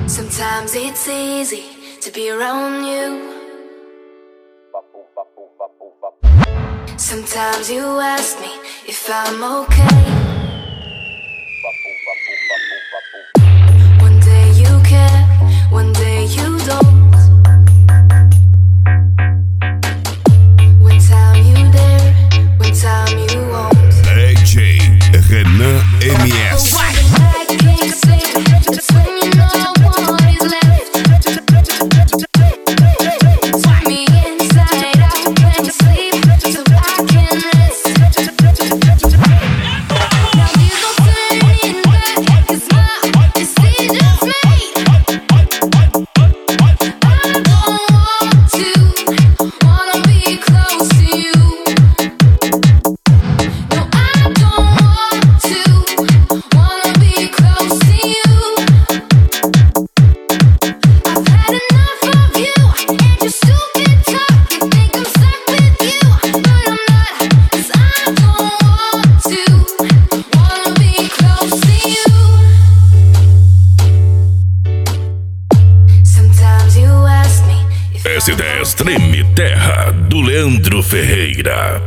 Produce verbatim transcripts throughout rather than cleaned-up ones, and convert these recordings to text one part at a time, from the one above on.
Sometimes it's easy to be around you. Sometimes you ask me if I'm okay. One day you care, one day you don't. One time you dare, one time you won't. D J Renan M S. S dez Treme Terra, do Leandro Ferreira.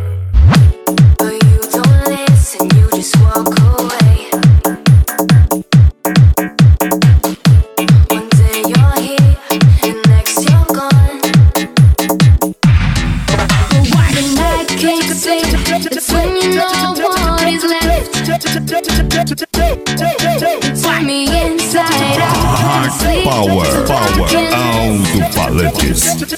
Power, power, alto-falantes.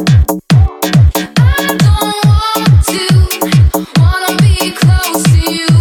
To wanna be close to you.